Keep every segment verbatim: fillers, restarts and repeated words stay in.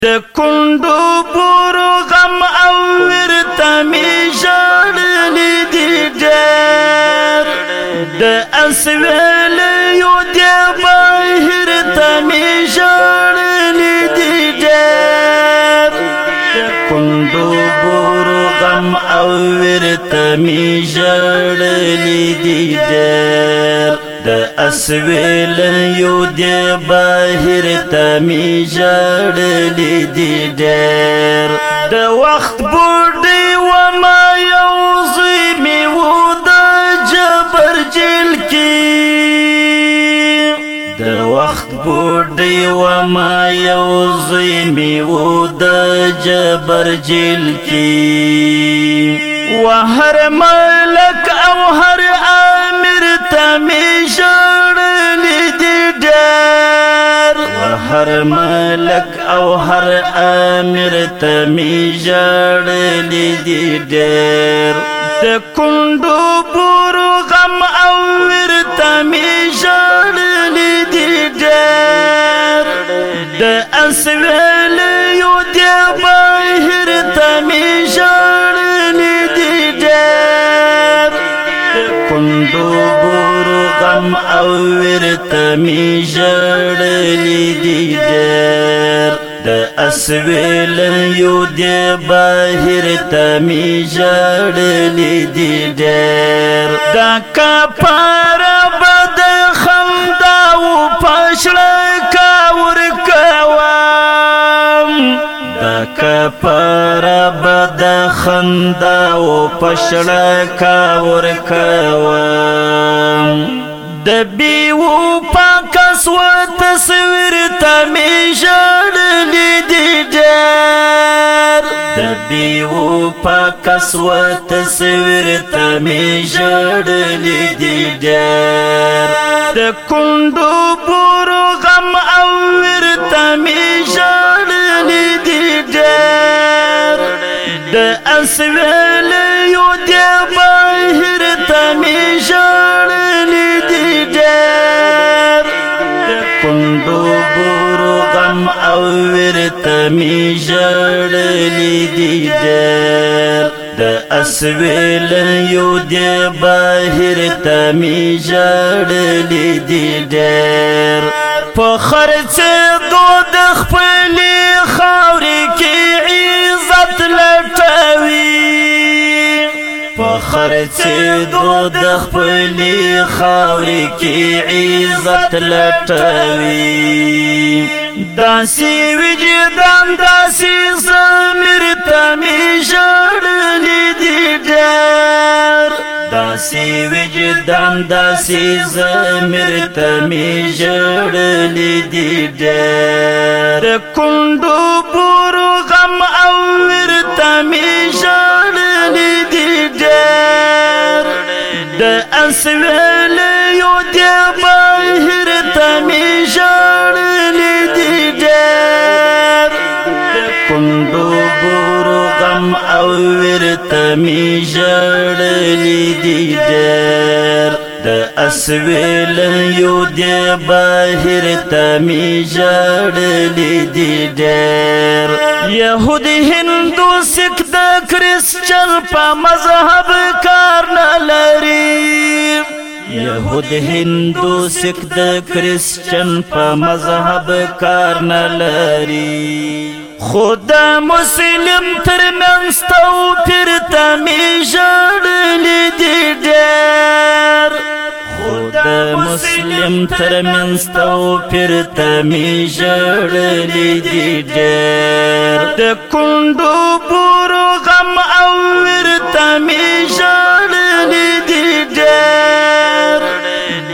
د کندو بورو غم او ورته می ژړلې دي ډېر د اسویلیو دې بهر ته می ژړلې دي ډېر د کندو بورو غم او ورته می ژړلې دي ډېر د اسویلیو دې بهر ته می ژړلې دي ډېر د وخت بوډۍ وما یو زوی مې و د جبر جیل کې د وخت بوډۍ وما یو زوی مې و د جبر جیل کې و هر ملک او هر امیر ته می ژړلې دي ډېر هر ملک او هر امیر ته می ژړلې دي ډېر د کندو بورو غم او ورته می ژړلې دي ډېر د اسویلیو دې بهر ته می ژړلې دي ډېر د کندو بورو غم او ورته می ژړلې دي ډېر د اسویلیو دې بهر ته می ژړلې دي ډېر دا کپاره به د خنداو په شړه کا ورکوم دا کپاره به د خنداو په شړه کا ورکوم د بیو پاکس و تصویر ته می ژړلې دي ډېر د بیو پاکس و تصویر ته می ژړلې دي ډېر د کندو بورو غم او ورته می ژړلې دي ډېر د اسویلیو دې بهر ته می ژړلې دي ډېر د کندو بورو غم او ورته می ژړلې دي ډېر د اسویلیو دې بهر ته می ژړلې دي ډېر په خرڅېدو د خپلې خاورې کې عزت لټوي په خرڅېدو د خپلې خاورې کې عزت لټوي داسې وجدان داسې ضمیر ته می ژړلې دي ډېر داسې وجدان داسې ضمیر ته می ژړلې دي ډېر د کندو بورو غم او ورته می ژړلې دي ډېر د اسویلیو دې بهر ته می ژړلې دي ډېر د کندو بورو غم او ورته می ژړلې دي ډېر د اسویلیو دې بهر ته می ژړلې دي ډېر یهود هندو سکھ د کرسچن په مذهب کار نه لري یهود هندو سکھ د کرسچن په مذهب کار نه لري خود مسلم تر منځ توپیر ته می ژړلې دي ډېر خود مسلم تر منځ توپیر ته می ژړلې دي ډېر د کندو بورو غم او ورته می ژړلې دي ډېر د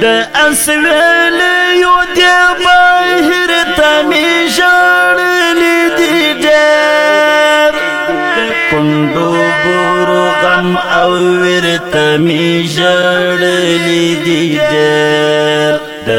اسویلیو دې بهر ته می ژړلې دي ډېر د کندو بورو غم او ورته می ژړلې دي ډېر د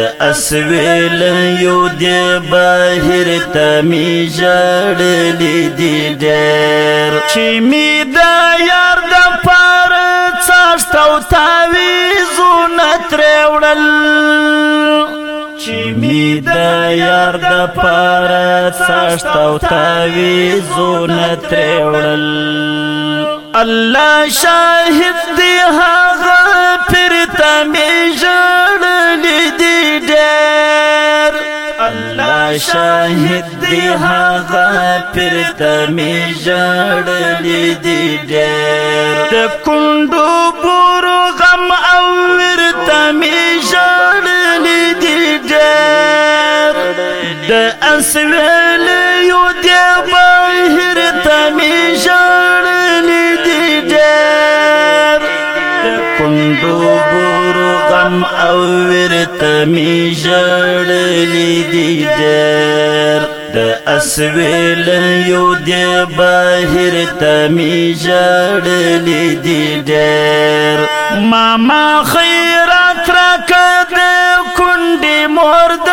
اسویلیو دې بهر ته می ژړلې دي ډېر چې می د یار د پاره څاښت او تاویزونه ترې وړل چې می د یار د پاره څاښت او تعویذونه ترې وړل الله شاهد دی هغه پیر ته مې ژړلي دي ډېر الله شاهد دی هغه پیر ته مې ژړلي دي ډېر د کونډو بورو غم او ویر ته مې ژړلي دي ډېر د اسویلیو دی بهر ته مې ژړلي دي ډېر د کونډو بورو غم او ویر ته مې ژړلي دي ډېر د اسویلیو دی بهر ته مې ژړلي دي ډېر ماما خیرات راکه د کونډې مور د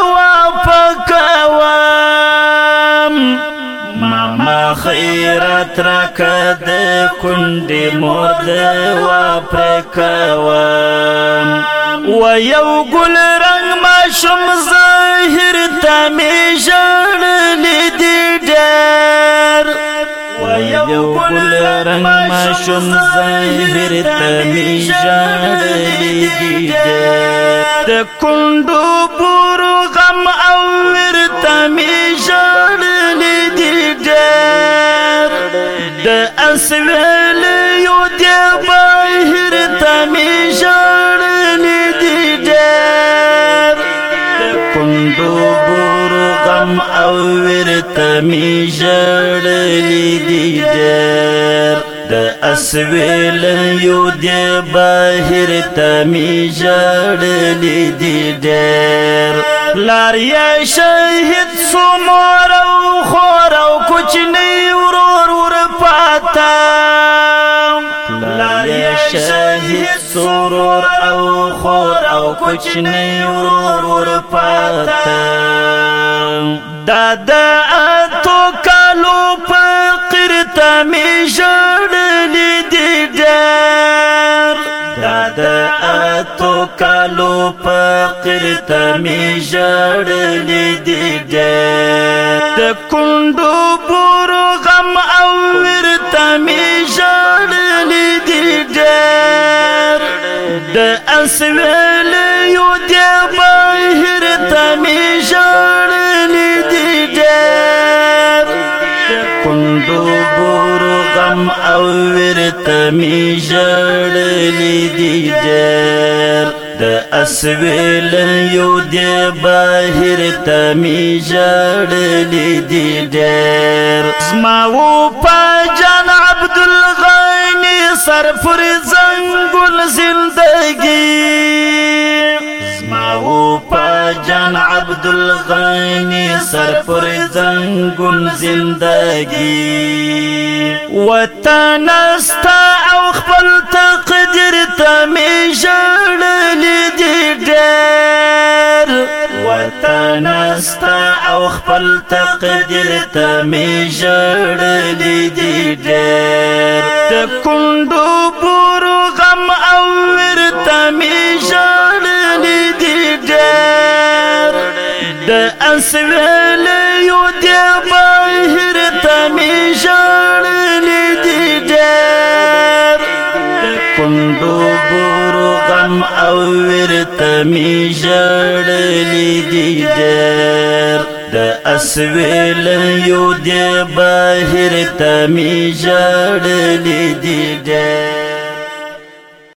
واپکوم ماما خیرات راکه د کونډې مور د واپکوم و یو ګل رنګ ماشوم ظاهر ته مې ژړلي دي ډېر و یو ګل رنګ ماشوم ظاهر ته مې ژړلي دي ډېر د کونډو بورو غم او ویر ته مې ژړلي دي ډېر د اسویلیو دی بهر ته مې ژړلي دي ډېر د کونډو بورو غم او ویر ته مې ژړلي دي ډېر د اسویلیو دی بهر ته مې ژړلي دي ډېر پلار یې شهید سو مور او خور او کوچنی ورور ورپاته پلار یې شهید سو ورور او خور او کوچنی ورور ورپاته دا د اتو کالو فقیر ته مې ژړلي دي ډېر دا د اتو کالو فقیر ته مې ژړلي دي ډېر د کونډو بورو غم او ویر ته مې ژړلي دي ډېر د اسویلیو دی بهر ته مې ژړلي دي ډېر د کونډو بورو غم او ویر ته مې ژړلي دي ډېر د اسویلیو دی بهر ته مې ژړلي دي ډېر زما و په جان عبدالغني سر پر زنګون زندګي زما و په جان عبدالغني سر پر زنګون زندګي وطن ستا او خپل تقدیر ته مې ژړلي دي ډېر وطن ستا او خپل تقدیر ته مې ژړلي دي ډېر د کونډو بورو غم او ویر ته مې ژړلي دي ډېر د اسویلیو دی بهر ته مې ژړلي دي ډېر د کونډو بورو غم او ویر ته مې ژړلي دي ډېر د اسویلیو دی بهر ته مې ژړلي دي ډېر